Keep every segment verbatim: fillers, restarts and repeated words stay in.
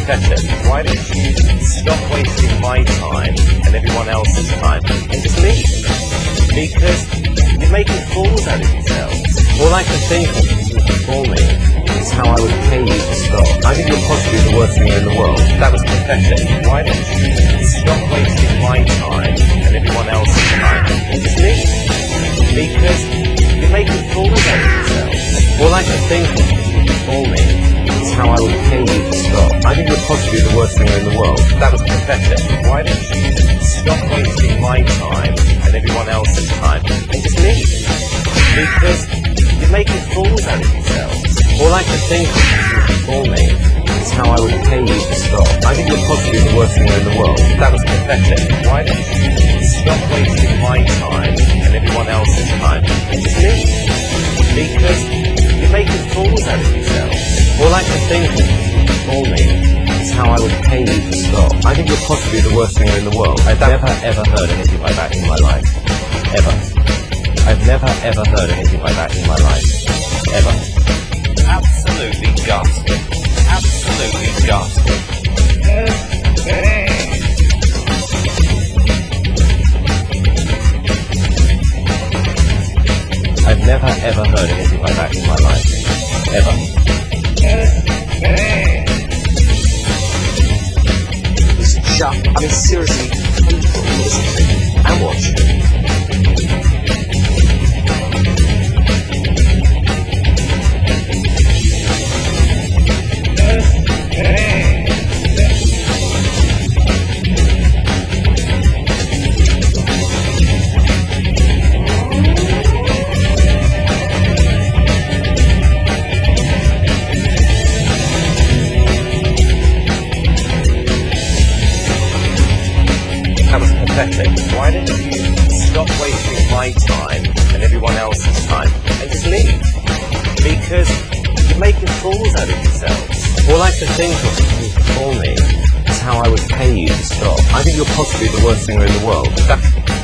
pathetic. Why don't you stop wasting my time and everyone else's time and just leave? Because you're making fools out of yourselves. All I can think of for me is how I would pay you to stop. I think you're possibly the worst singer in the world. That was pathetic. Why don't you stop wasting my time and everyone else's time and just leave? Because you're making fools out of yourselves. All I can think of for me is how I would pay you to stop. I think you're possibly the worst singer in the world. That was pathetic. Why don't you stop wasting my time and everyone else's time and just leave? Because you're making fools out of yourselves. All I can think of for me is how I would pay you to stop. I think you're possibly the worst singer in the world. That was pathetic. Why don't you stop wasting my time and everyone else's time and just leave? Because you're making fools out of yourselves. All I can think of for me is how I would pay you to stop. I think you're possibly the worst singer in the world. I've never ever heard anything like that in my life. Ever. I've never ever heard anything like that in my life. Ever. Absolutely ghastly. Absolutely ghastly. I've never ever heard anything like that in my life. Ever. Listen, shut. I mean, seriously, painful to listen to and watch. That was pathetic. Why don't you stop wasting my time and everyone else's time and just leave? Because you're making fools out of yourselves. All I can think of for me is how I would pay you to stop. I think you're possibly the worst singer in the world. That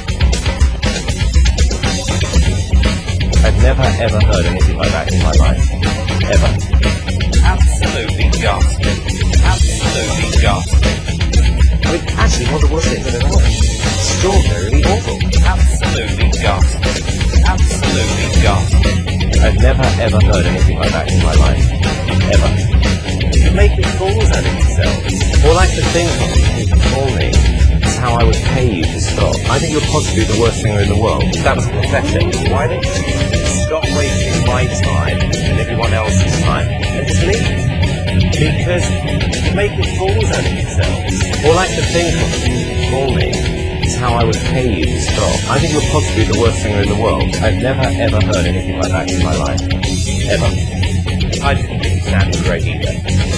I've never ever heard anything like that in my life. Ever. Absolutely ghastly. Absolutely ghastly. I mean, actually, one of the worst things I've ever heard. Extraordinarily awful. Absolutely ghastly. Absolutely ghastly. I've never ever heard anything like that in my life. Ever. You're making fools out of yourselves. All I can think of for me is how I would pay you to stop. I think you're possibly the worst singer in the world. That was pathetic. Why don't you stop wasting my time and everyone else's time and just leave? Because you're making fools out of yourselves. All I can think of for me is how I would pay you to stop. I think you're possibly the worst singer in the world. I've never ever heard anything like that in my life. Ever. I didn't think you sounded great either.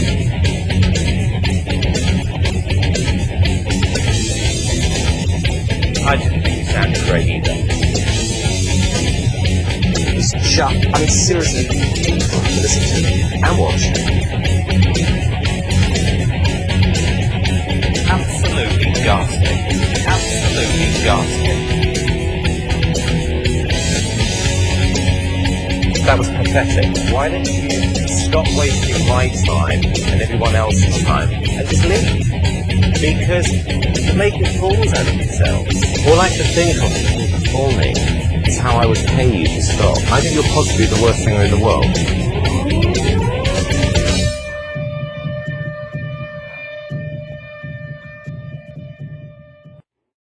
I didn't think you sounded great either. Listen, shut. I mean, seriously, painful to listen to and watch. Absolutely ghastly. Absolutely ghastly. That was pathetic. Why don't you stop wasting my time and everyone else's time and just leave? Because you're making fools out of yourselves. All I can think of for me is how I would pay you to stop. I think you're possibly the worst singer in the world.